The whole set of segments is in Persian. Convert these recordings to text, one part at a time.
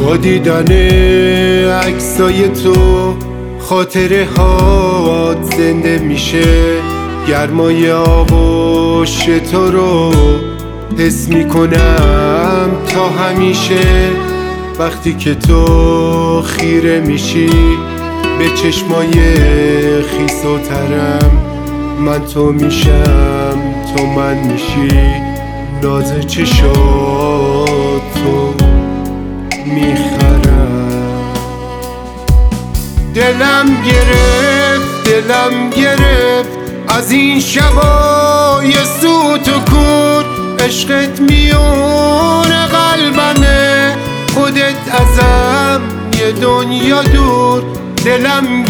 با دیدن عکسای تو خاطره هات زنده میشه. گرمای آغوش تو رو حس میکنم تا همیشه. وقتی که تو خیره میشی به چشمای خیس و ترم، من تو میشم تو من میشی. ناز چشات تو میخرم. دلم گرفت از این شبای سوت و کور. عشقت میونه قلبمه، خودت ازم یه دنیا دور. دلم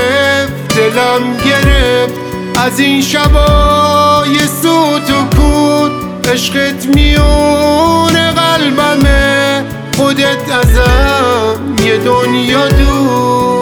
گرفت از این شبای سوت و کور. عشقت میونه قلبمه، خودت ازم یه دنیا دور.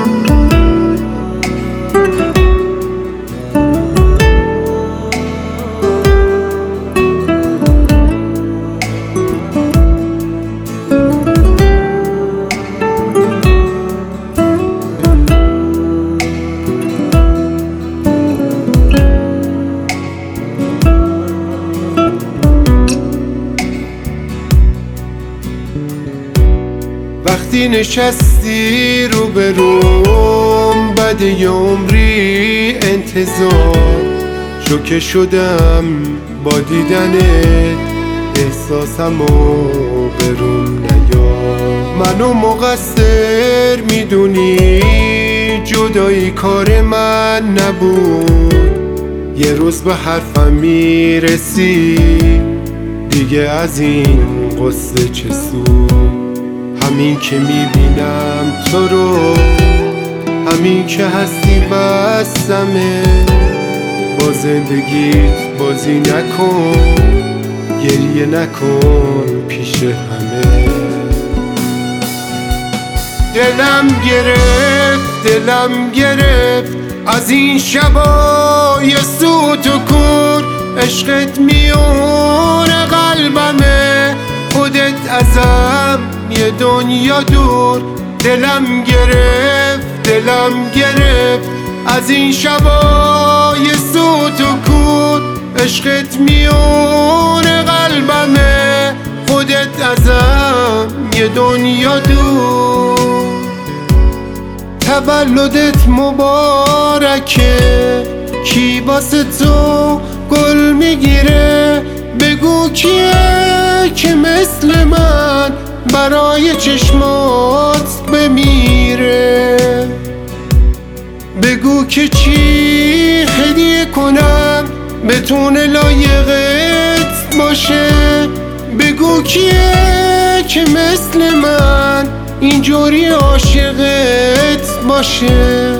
وقتی نشستی رو به روم بعد یه عمری انتظار، شوکه شدم با دیدنت، احساسمو به روم نیار. منو مقصر میدونی، جدایی کار من نبود. یه روز به حرفم میرسی، دیگه از این قصه چه سود. همین که میبینم تو رو، همین که هستی بسمه. با زندگیت بازی نکن، گریه نکن پیش همه. دلم گرفت از این شبای سوت و کور. عشقت میونه قلبمه، خودت ازم یه دنیا دور. دلم گرفت از این شبای سوت و کور. عشقت میونه قلبمه، خودت ازم یه دنیا دور. تولدت مبارکه، کی واسه تو گل میگیره؟ بگو کیه که مثل من برای چشمات بمیره؟ بگو که چی هدیه کنم بتونه لایقت باشه؟ بگو کیه که مثل من اینجوری عاشقت باشه؟